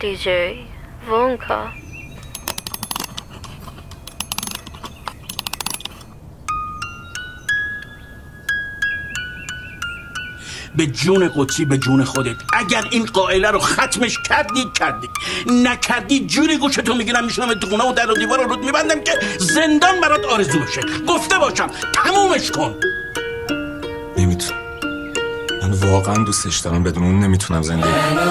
DJ Wonka. به جون قدسی، به جون خودت، اگر این قائله رو ختمش کردی نکردی جوری گوشتو میگیرم میشونم تو خونه و در و دیوار رو رود میبندم که زندان برات آرزو بشه. گفته باشم تمومش کن. نمیتونم، من واقعا دوستش دارم، بدون اون نمیتونم زندگی.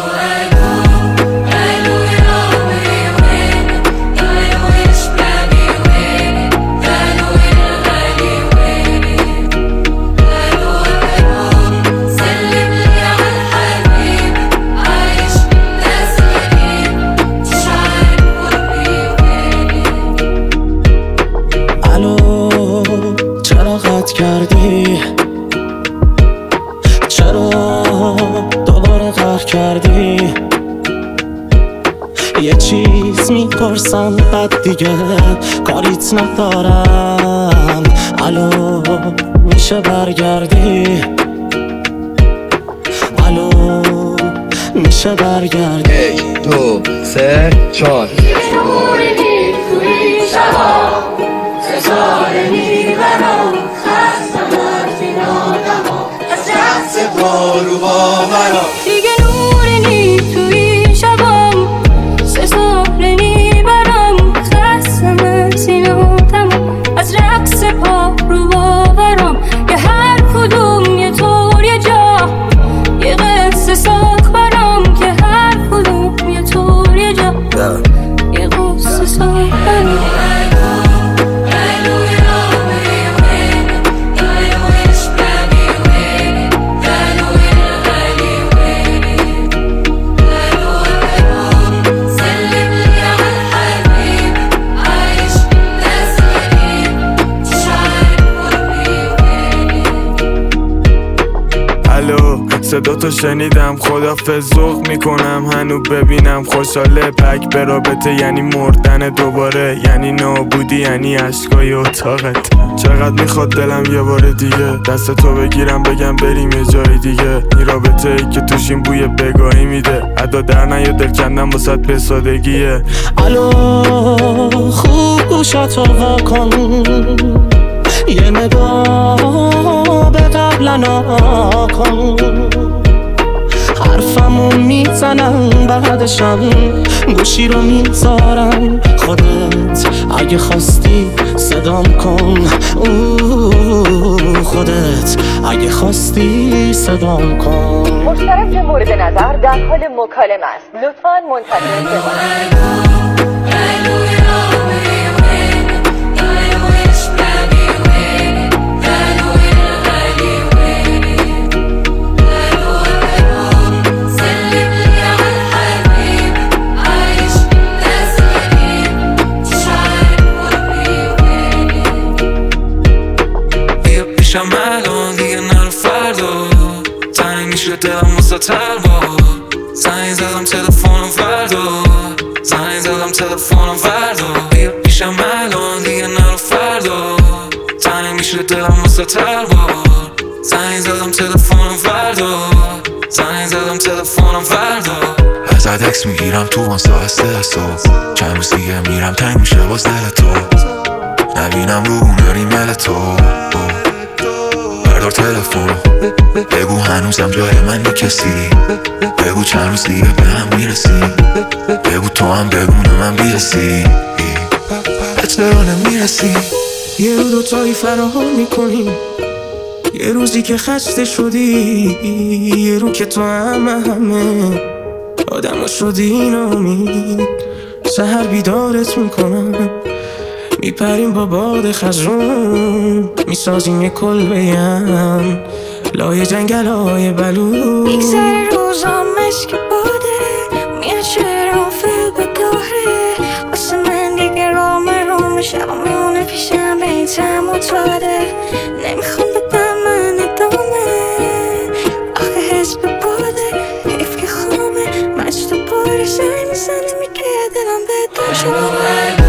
کردی چرا دوباره قهر کردی؟ یه چیز میپرسم بعد دیگه کاریت ندارم. الو میشه برگردی؟ الو میشه برگردی؟ 1 2 3 4 ستاره میبرم خستم از این آدم از رقص بارو باورم دیگه نور نی توی شبام ستاره میبرم خستم از این آدم از رقص بارو باورم که هر کدوم یه طور یه جا یه قصه ساخت برام که هر کدوم یه طور یه جا یه قصه ساخت برام. صدا تو شنیدم خدافظ ذوق میکنم هنو ببینم خوشحاله بک به رابطه یعنی مردن دوباره یعنی نابودی یعنی عشقای اتاقت چقدر میخواد دلم یه بار دیگه دست تو بگیرم بگم بریم یه جای دیگه این رابطه ای که توشیم بوی بگاهی میده ادا در نه یا دل کندم واسد به سادگیه. الو خوب گوشاتو واکن یه نگاه به قبلا ناکن حرفمو میزنم بعدشم گوشی رو میذارم خودت اگه خواستی صدام کن خودت اگه خواستی صدام کن. مشترک مورد نظر در حال مکالمه است، لطفاً منتظر بمانید. پیشم الان دیگه نرو فردا تنگ میشه دلم واسه تربا زنگ زدم تلفنم فردا زنگ زدم تلفنم فردا پیشم الان دیگه نرو فردا تنگ میشه دلم واسه تربا زنگ زدم تلفنم فردا زنگ زدم تلفنم فردا ازت عکس میگیرم تو وان ساعت صبح چند روز دیگه میرم تنگ میشه باز دل تو نبینم رو اون ریمل تو بردار تلفن بگو هنوزم جای من کسی بگو چند روز دیگه به هم میرسی بگو تو هم بگو من بیرسی چرا نمیرسی یه رو دوتایی فراهم میکنی یه روزی که خسته شدی یه رو که تو همه آدم رو شدی نامید سحر بیدارت میکنم میپریم با باد خزرون میسازیم یه کلبه‌ام لای جنگل های بلور میگذره روزام مشک باده میاد شعرام فیل بگاهه واسه من دیگه رام شبا میونه پیشم به این تم و تاده نمیخوام بدم من ادامه آخه حس به باده حیف که خامه مچ تو باری سنگ میزنه میگه دلم به داشته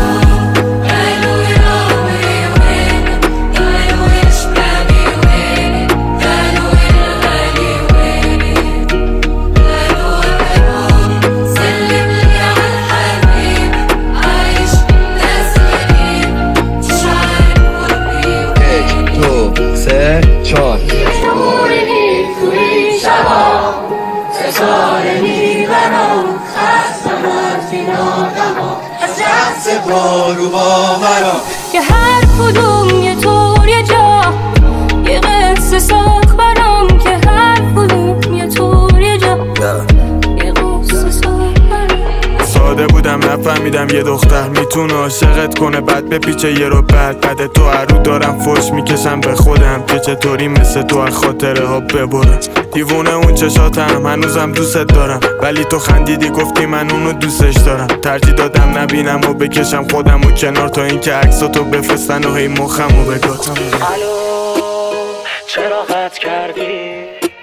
داره میبرم خستم از این آدم از رقص بارو باورم که هر کدوم یه طور یه جا یه قصه ساخت برام که هر کدوم یه طور یه جا یه قصه ساخت برام ساده بودم نفهمیدم یه دختر میتونه عاشقت کنه بعد بپیچه یه رو بعد تو هرو دارم فوش میکشم به خودم که چطوری مثل تو از خاطره ها ببرم دیوونه اون چشاتم هنوزم دوست دارم ولی تو خندیدی گفتی من اونو دوستش دارم ترجیح دادم نبینم و بکشم خودم و کنار تا اینکه عکساتو بفرستن و هی مخم و بگاتم الو چرا قطع کردی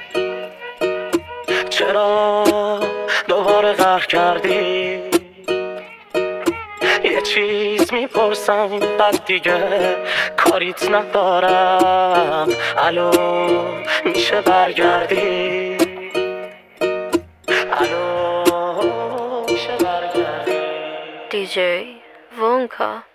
چرا دوباره غرق کردی یه چیز میپرسم بعد دیگه کاریت ندارم الو میشه برگردی الو میشه برگردی DJ Vonka.